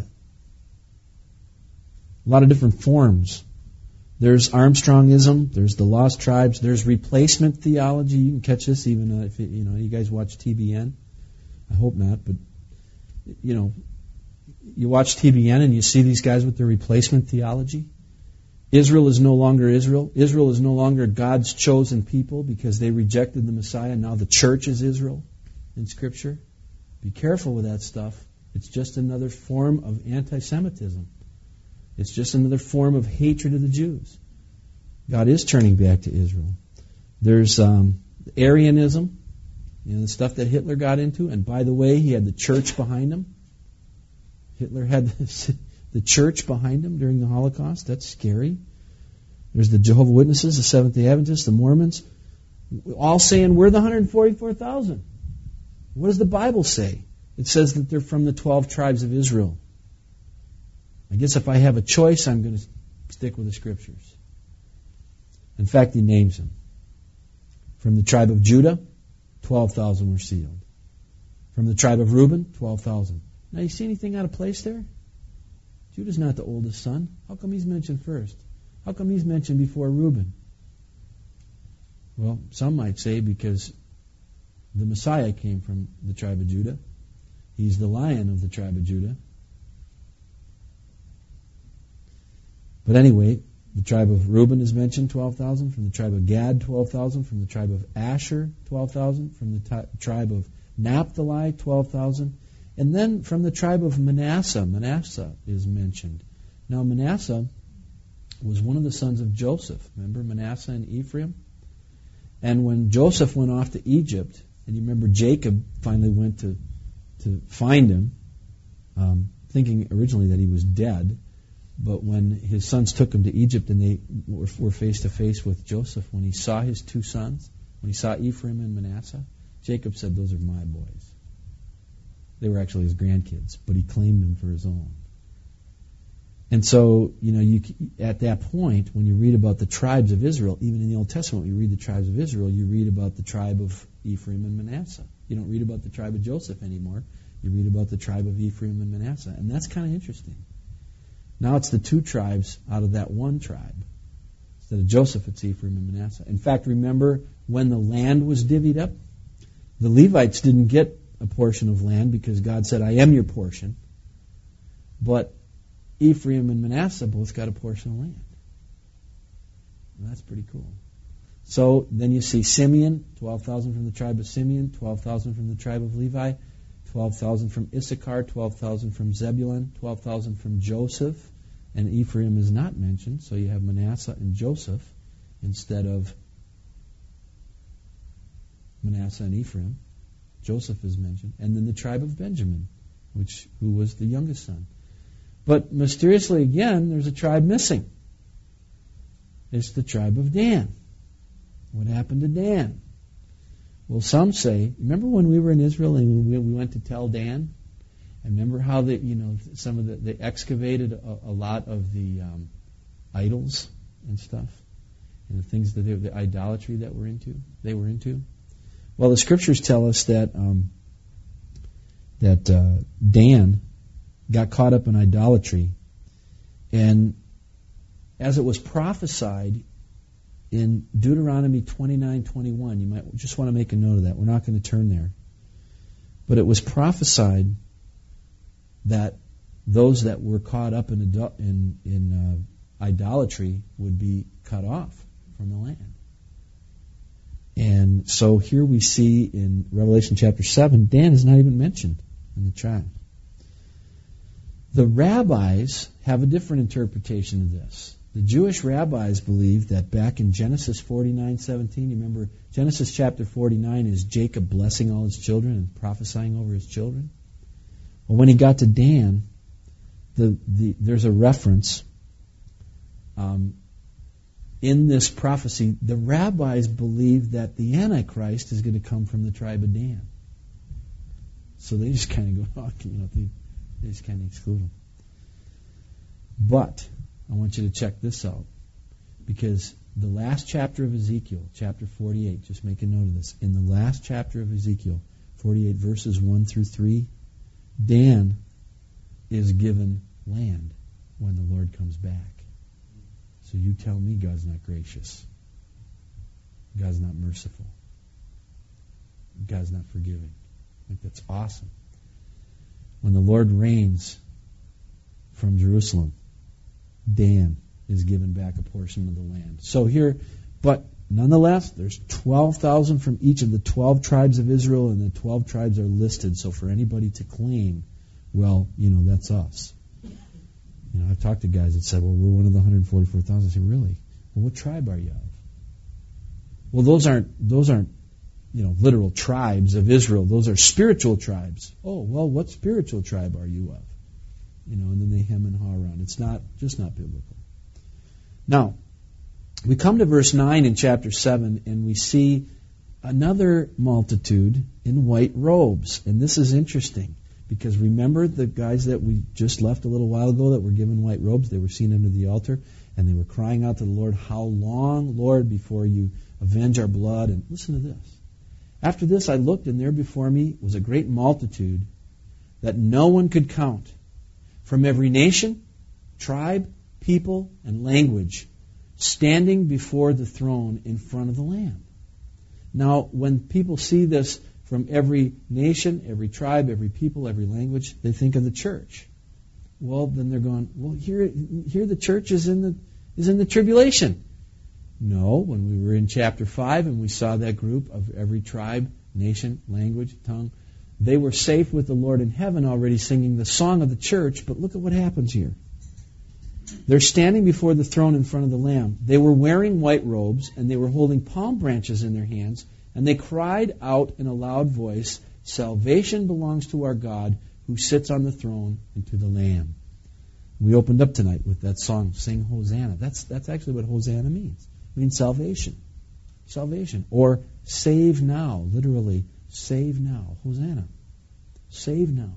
a lot of different forms. There's Armstrongism. There's the lost tribes. There's replacement theology. You can catch this even uh, if you, you know you guys watch T B N. I hope not, but you know, you watch T B N and you see these guys with their replacement theology. Israel is no longer Israel. Israel is no longer God's chosen people because they rejected the Messiah. Now the church is Israel in Scripture. Be careful with that stuff. It's just another form of anti-Semitism. It's just another form of hatred of the Jews. God is turning back to Israel. There's um, Arianism, you know, the stuff that Hitler got into. And by the way, he had the church behind him. Hitler had the church behind him during the Holocaust. That's scary. There's the Jehovah's Witnesses, the Seventh-day Adventists, the Mormons, all saying we're the one hundred forty-four thousand. What does the Bible say? It says that they're from the twelve tribes of Israel. I guess if I have a choice, I'm going to stick with the Scriptures. In fact, he names them. From the tribe of Judah, twelve thousand were sealed. From the tribe of Reuben, twelve thousand. Now, you see anything out of place there? Judah's not the oldest son. How come he's mentioned first? How come he's mentioned before Reuben? Well, some might say because the Messiah came from the tribe of Judah. He's the Lion of the tribe of Judah. But anyway, the tribe of Reuben is mentioned, twelve thousand. From the tribe of Gad, twelve thousand. From the tribe of Asher, twelve thousand. From the t- tribe of Naphtali, twelve thousand. And then from the tribe of Manasseh, Manasseh is mentioned. Now Manasseh was one of the sons of Joseph. Remember Manasseh and Ephraim? And when Joseph went off to Egypt, and you remember Jacob finally went to, to find him, um, thinking originally that he was dead. But when his sons took him to Egypt and they were, were face to face with Joseph, when he saw his two sons, when he saw Ephraim and Manasseh, Jacob said, "Those are my boys." They were actually his grandkids, but he claimed them for his own. And so, you know, you at that point, when you read about the tribes of Israel, even in the Old Testament, when you read the tribes of Israel, you read about the tribe of Ephraim and Manasseh. You don't read about the tribe of Joseph anymore. You read about the tribe of Ephraim and Manasseh. And that's kind of interesting. Now it's the two tribes out of that one tribe. Instead of Joseph, it's Ephraim and Manasseh. In fact, remember when the land was divvied up? The Levites didn't get a portion of land because God said, "I am your portion." But Ephraim and Manasseh both got a portion of land. And that's pretty cool. So then you see Simeon, twelve thousand from the tribe of Simeon, twelve thousand from the tribe of Levi, twelve thousand from Issachar, twelve thousand from Zebulun, twelve thousand from Joseph, and Ephraim is not mentioned, so you have Manasseh and Joseph instead of Manasseh and Ephraim. Joseph is mentioned, and then the tribe of Benjamin, which who was the youngest son. But mysteriously again, there's a tribe missing. It's the tribe of Dan. What happened to Dan? Well, some say, remember when we were in Israel and we went to tell Dan? And remember how they, you know, some of the, they excavated a, a lot of the um, idols and stuff, and the things that they, the idolatry that were into, they were into. Well, the scriptures tell us that um, that uh, Dan got caught up in idolatry, and as it was prophesied in Deuteronomy twenty-nine twenty-one, you might just want to make a note of that. We're not going to turn there, but it was prophesied that those that were caught up in in, in uh, idolatry would be cut off from the land. And so here we see in Revelation chapter seven, Dan is not even mentioned in the tribe. The rabbis have a different interpretation of this. The Jewish rabbis believe that back in Genesis forty-nine seventeen, you remember Genesis chapter forty-nine is Jacob blessing all his children and prophesying over his children. Well, when he got to Dan, the, the, there's a reference um, in this prophecy. The rabbis believe that the Antichrist is going to come from the tribe of Dan. So they just kind of go, oh, you know, they, they just kind of exclude him. But I want you to check this out, because the last chapter of Ezekiel, chapter forty-eight, just make a note of this. In the last chapter of Ezekiel, forty-eight, verses one through three, Dan is given land when the Lord comes back. So you tell me God's not gracious. God's not merciful. God's not forgiving. I think that's awesome. When the Lord reigns from Jerusalem, Dan is given back a portion of the land. So here, but nonetheless, there's twelve thousand from each of the twelve tribes of Israel, and the twelve tribes are listed. So for anybody to claim, well, you know, that's us. You know, I've talked to guys that said, well, we're one of the one hundred forty-four thousand. I say, really? Well, what tribe are you of? Well, those aren't, those aren't, you know, literal tribes of Israel. Those are spiritual tribes. Oh, well, what spiritual tribe are you of? You know, and then they hem and haw around. It's not, just not biblical. Now, we come to verse nine in chapter seven, and we see another multitude in white robes. And this is interesting, because remember the guys that we just left a little while ago that were given white robes? They were seen under the altar, and they were crying out to the Lord, how long, Lord, before you avenge our blood? And listen to this. After this I looked, and there before me was a great multitude that no one could count, from every nation, tribe, people, and language, standing before the throne in front of the Lamb. Now, when people see this from every nation, every tribe, every people, every language, they think of the church. Well, then they're going, well, here, here the church is in the is in the tribulation. No, when we were in chapter five and we saw that group of every tribe, nation, language, tongue, they were safe with the Lord in heaven already, singing the song of the church. But look at what happens here. They're standing before the throne in front of the Lamb. They were wearing white robes, and they were holding palm branches in their hands, and they cried out in a loud voice, salvation belongs to our God who sits on the throne and to the Lamb. We opened up tonight with that song, Sing Hosanna. That's, that's actually what Hosanna means. It means salvation. Salvation. Or save now, literally. Save now. Hosanna. Save now.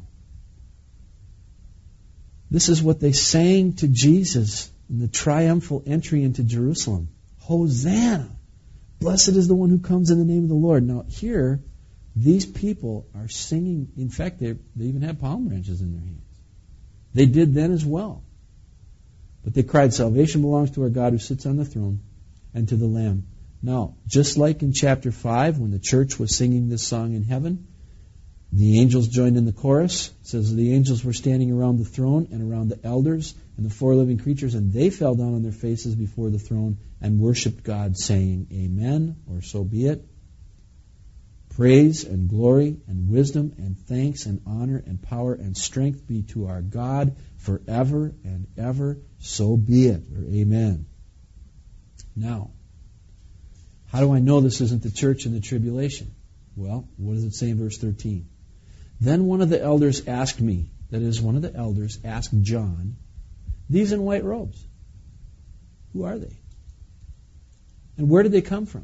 This is what they sang to Jesus in the triumphal entry into Jerusalem. Hosanna. Blessed is the one who comes in the name of the Lord. Now here, these people are singing. In fact, they, they even had palm branches in their hands. They did then as well. But they cried, salvation belongs to our God who sits on the throne and to the Lamb. Now, just like in chapter five, when the church was singing this song in heaven, the angels joined in the chorus. It says the angels were standing around the throne and around the elders and the four living creatures, and they fell down on their faces before the throne and worshipped God, saying, Amen, or so be it. Praise and glory and wisdom and thanks and honor and power and strength be to our God forever and ever. So be it, or amen. Now, how do I know this isn't the church in the tribulation? Well, what does it say in verse thirteen? Then one of the elders asked me, that is, one of the elders asked John, these in white robes, who are they? And where did they come from?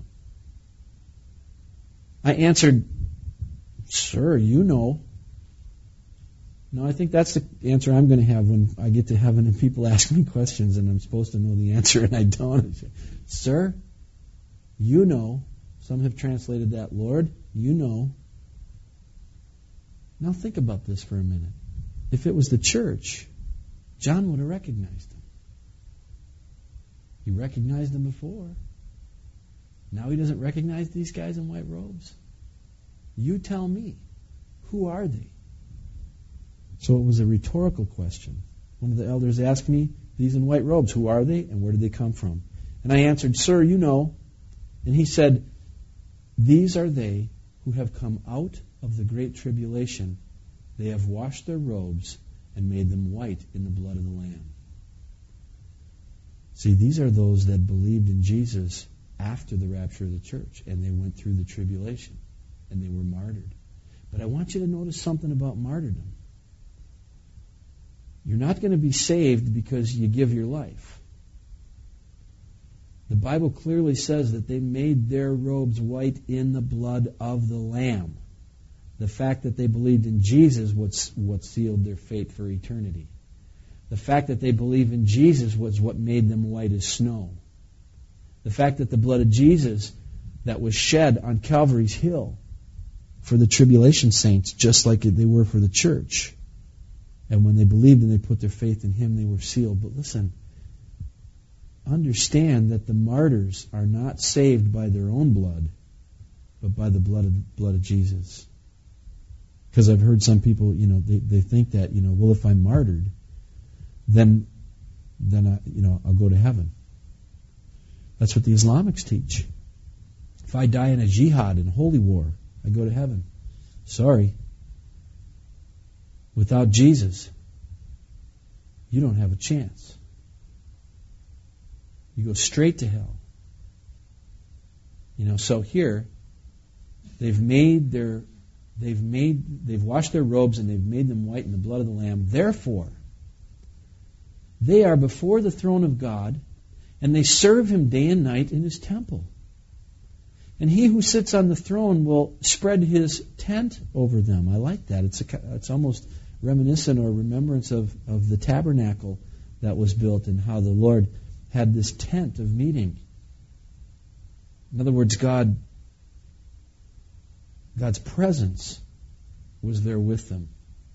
I answered, sir, you know. No, I think that's the answer I'm going to have when I get to heaven and people ask me questions and I'm supposed to know the answer and I don't. Say, Sir, you know. Some have translated that, Lord, you know. Now think about this for a minute. If it was the church, John would have recognized them. He recognized them before. Now he doesn't recognize these guys in white robes. You tell me, who are they? So it was a rhetorical question. One of the elders asked me, these in white robes, who are they and where did they come from? And I answered, Sir, you know. And he said, these are they who have come out of the great tribulation. They have washed their robes and made them white in the blood of the Lamb. See, these are those that believed in Jesus after the rapture of the church, and they went through the tribulation, and they were martyred. But I want you to notice something about martyrdom. You're not going to be saved because you give your life. The Bible clearly says that they made their robes white in the blood of the Lamb. The fact that they believed in Jesus was what sealed their fate for eternity. The fact that they believed in Jesus was what made them white as snow. The fact that the blood of Jesus that was shed on Calvary's Hill for the tribulation saints, just like they were for the church. And when they believed and they put their faith in Him, they were sealed. But listen, understand that the martyrs are not saved by their own blood, but by the blood of, blood of Jesus. Because I've heard some people, you know, they, they think that, you know, well, if I'm martyred, then, then I, you know, I'll go to heaven. That's what the Islamics teach. If I die in a jihad, in holy war, I go to heaven. Sorry. Without Jesus, you don't have a chance. You go straight to hell. You know, so here, they've made their, they've made, they've washed their robes and they've made them white in the blood of the Lamb. Therefore, they are before the throne of God, and they serve Him day and night in His temple. And He who sits on the throne will spread His tent over them. I like that. It's a, it's almost reminiscent or remembrance of, of the tabernacle that was built and how the Lord had this tent of meeting. In other words, God, God's presence was there with them.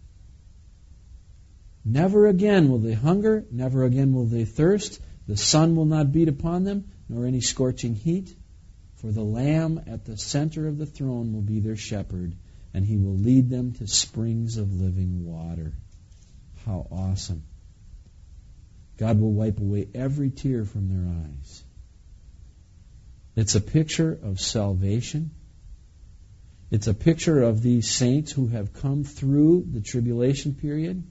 Never again will they hunger, never again will they thirst. The sun will not beat upon them, nor any scorching heat. For the Lamb at the center of the throne will be their shepherd, and He will lead them to springs of living water. How awesome. God will wipe away every tear from their eyes. It's a picture of salvation. It's a picture of these saints who have come through the tribulation period,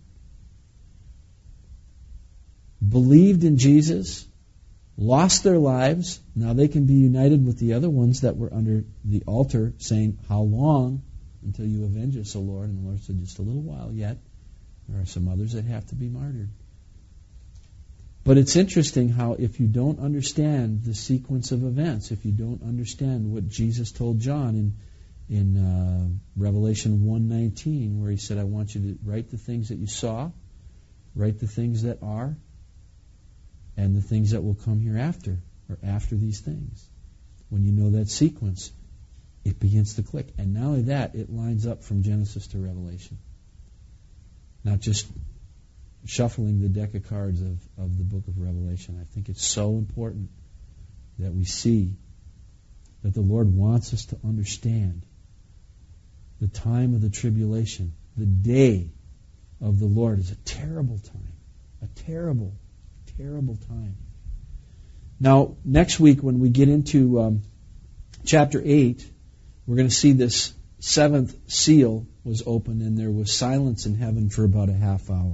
believed in Jesus, lost their lives. Now they can be united with the other ones that were under the altar saying, how long until you avenge us, O Lord? And the Lord said, just a little while yet. There are some others that have to be martyred. But it's interesting how if you don't understand the sequence of events, if you don't understand what Jesus told John in in uh, Revelation one nineteen, where He said, I want you to write the things that you saw, write the things that are, and the things that will come hereafter, or after these things. When you know that sequence, it begins to click. And not only that, it lines up from Genesis to Revelation. Not just shuffling the deck of cards of, of the book of Revelation. I think it's so important that we see that the Lord wants us to understand the time of the tribulation. The day of the Lord is a terrible time. A terrible, terrible time. Now, next week when we get into um, chapter eight, we're going to see this seventh seal was opened and there was silence in heaven for about a half hour.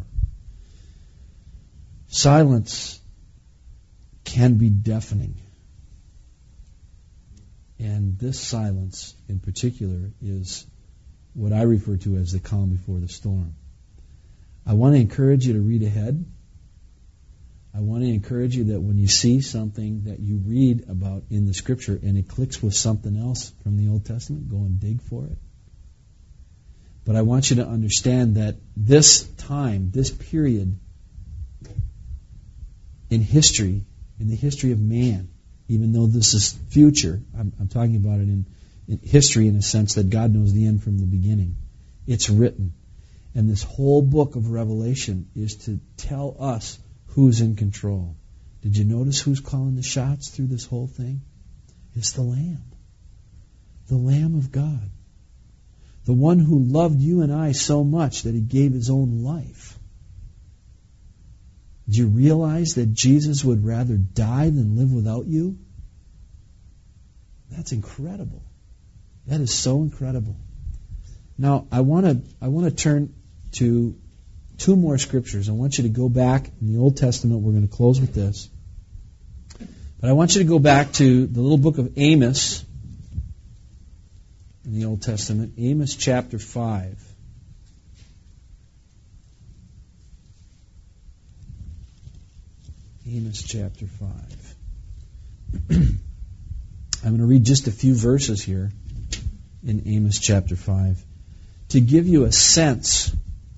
Silence can be deafening. And this silence in particular is what I refer to as the calm before the storm. I want to encourage you to read ahead. I want to encourage you that when you see something that you read about in the Scripture and it clicks with something else from the Old Testament, go and dig for it. But I want you to understand that this time, this period in history, in the history of man, even though this is future, I'm, I'm talking about it in, in history in a sense that God knows the end from the beginning. It's written. And this whole book of Revelation is to tell us who's in control. Did you notice who's calling the shots through this whole thing? It's the Lamb. The Lamb of God. The one who loved you and I so much that he gave his own life. Do you realize that Jesus would rather die than live without you? That's incredible. That is so incredible. Now, I want to I want to turn to two more scriptures. I want you to go back in the Old Testament. We're going to close with this. But I want you to go back to the little book of Amos in the Old Testament, Amos chapter five. Amos chapter five. I'm going to read just a few verses here in Amos chapter five to give you a sense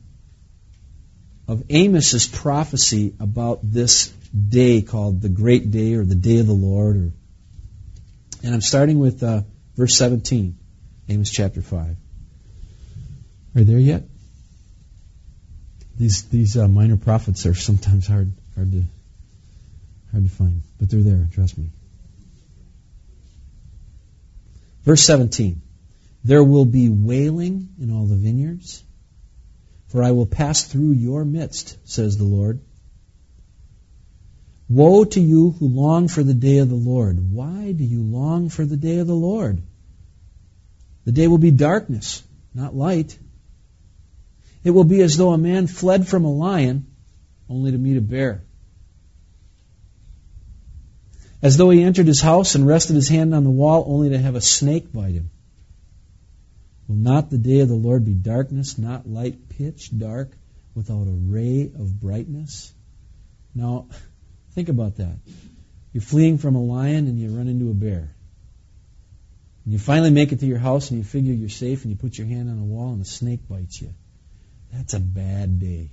of Amos's prophecy about this day called the Great Day or the Day of the Lord. Or, and I'm starting with uh, verse seventeen, Amos chapter five. Are you there yet? These these uh, minor prophets are sometimes hard hard to hard to find, but they're there. Trust me. Verse seventeen. There will be wailing in all the vineyards, for I will pass through your midst, says the Lord. Woe to you who long for the day of the Lord. Why do you long for the day of the Lord? The day will be darkness, not light. It will be as though a man fled from a lion, only to meet a bear. As though he entered his house and rested his hand on the wall, only to have a snake bite him. Will not the day of the Lord be darkness, not light, pitch dark, without a ray of brightness? Now, think about that. You're fleeing from a lion and you run into a bear. And you finally make it to your house and you figure you're safe and you put your hand on the wall and a snake bites you. That's a bad day.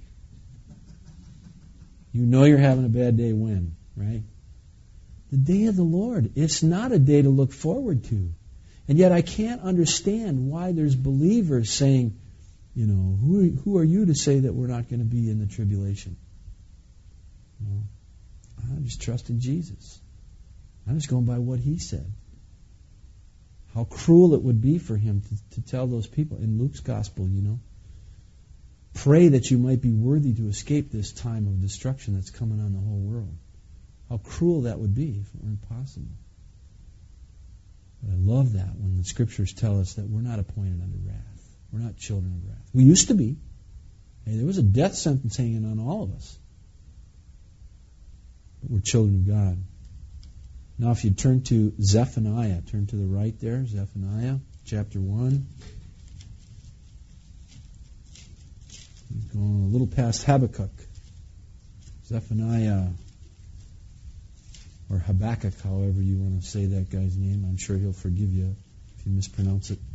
You know you're having a bad day when, right? The day of the Lord. It's not a day to look forward to. And yet I can't understand why there's believers saying, you know, who are, who are you to say that we're not going to be in the tribulation? Well, I'm just trusting Jesus. I'm just going by what he said. How cruel it would be for him to, to tell those people in Luke's gospel, you know, pray that you might be worthy to escape this time of destruction that's coming on the whole world. How cruel that would be if it were impossible. But I love that when the Scriptures tell us that we're not appointed unto wrath. We're not children of wrath. We used to be. Hey, there was a death sentence hanging on all of us. But we're children of God. Now if you turn to Zephaniah, turn to the right there, Zephaniah chapter one. Going a little past Habakkuk. Zephaniah, or Habakkuk, however you want to say that guy's name. I'm sure he'll forgive you if you mispronounce it.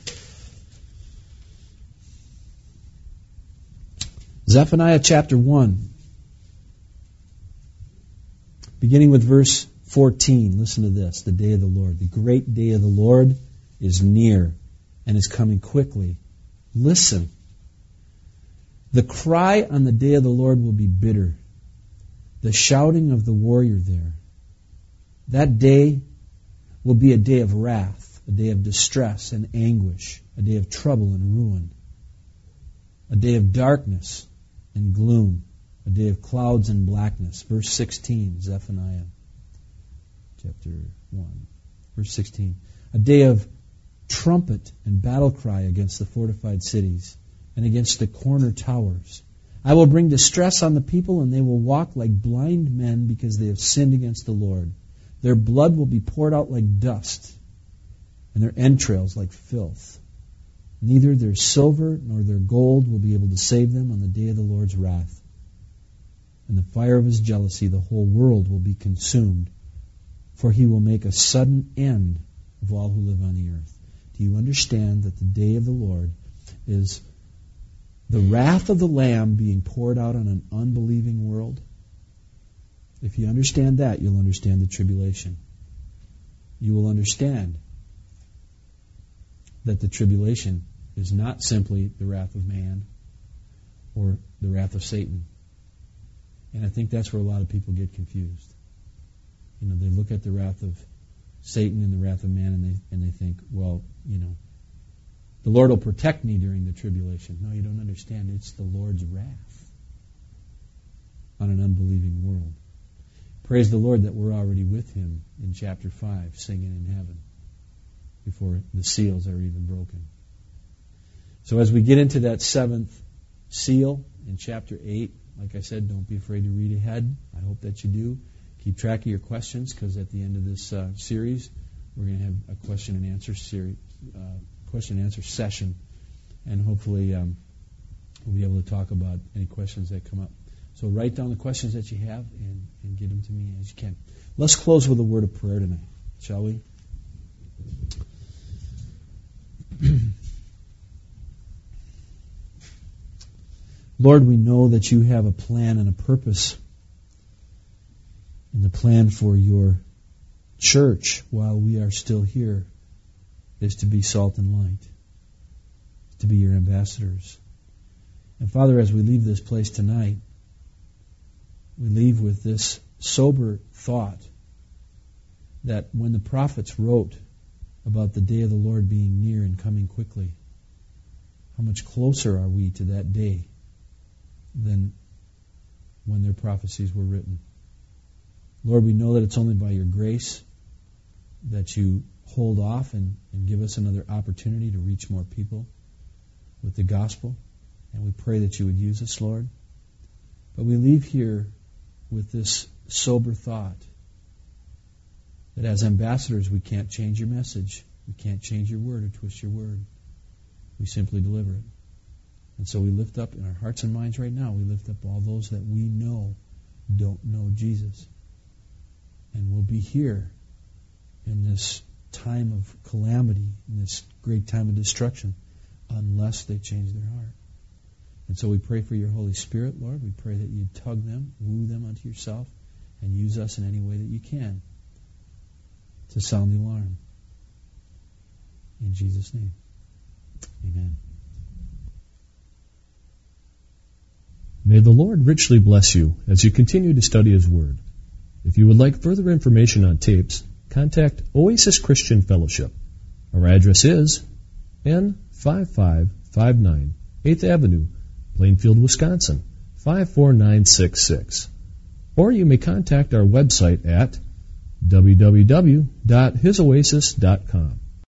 Zephaniah chapter one, beginning with verse fourteen. Listen to this, the day of the Lord. The great day of the Lord is near and is coming quickly. Listen. The cry on the day of the Lord will be bitter, the shouting of the warrior there. That day will be a day of wrath, a day of distress and anguish, a day of trouble and ruin, a day of darkness and gloom, a day of clouds and blackness. Verse sixteen, Zephaniah chapter one, verse sixteen. A day of trumpet and battle cry against the fortified cities and against the corner towers. I will bring distress on the people, and they will walk like blind men because they have sinned against the Lord. Their blood will be poured out like dust, and their entrails like filth. Neither their silver nor their gold will be able to save them on the day of the Lord's wrath. In the fire of his jealousy, the whole world will be consumed, for he will make a sudden end of all who live on the earth. Do you understand that the day of the Lord is the wrath of the Lamb being poured out on an unbelieving world, if you understand that, you'll understand the tribulation. You will understand that the tribulation is not simply the wrath of man or the wrath of Satan. And I think that's where a lot of people get confused. You know, they look at the wrath of Satan and the wrath of man, and they and they think, well, you know, the Lord will protect me during the tribulation. No, you don't understand. It's the Lord's wrath on an unbelieving world. Praise the Lord that we're already with Him in chapter five, singing in heaven, before the seals are even broken. So as we get into that seventh seal in chapter eight, like I said, don't be afraid to read ahead. I hope that you do. Keep track of your questions, because at the end of this uh, series, we're going to have a question and answer series, uh, question and answer session, and hopefully um, we'll be able to talk about any questions that come up. So write down the questions that you have and, and get them to me as you can. Let's close with a word of prayer tonight, shall we? Lord, we know that you have a plan and a purpose, and the plan for your church while we are still here is to be salt and light, to be your ambassadors. And Father, as we leave this place tonight, we leave with this sober thought that when the prophets wrote about the day of the Lord being near and coming quickly, how much closer are we to that day than when their prophecies were written? Lord, we know that it's only by your grace that you hold off and, and give us another opportunity to reach more people with the gospel. And we pray that you would use us, Lord. But we leave here with this sober thought that as ambassadors we can't change your message. We can't change your word or twist your word. We simply deliver it. And so we lift up in our hearts and minds right now, we lift up all those that we know don't know Jesus. And we'll be here in this time of calamity, in this great time of destruction, unless they change their heart. And so we pray for your Holy Spirit, Lord. We pray that you tug them, woo them unto yourself, and use us in any way that you can to sound the alarm. In Jesus' name, amen. May the Lord richly bless you as you continue to study His Word. If you would like further information on tapes, contact Oasis Christian Fellowship. Our address is N five five five nine, eighth Avenue, Plainfield, Wisconsin, five four nine six six. Or you may contact our website at w w w dot his oasis dot com.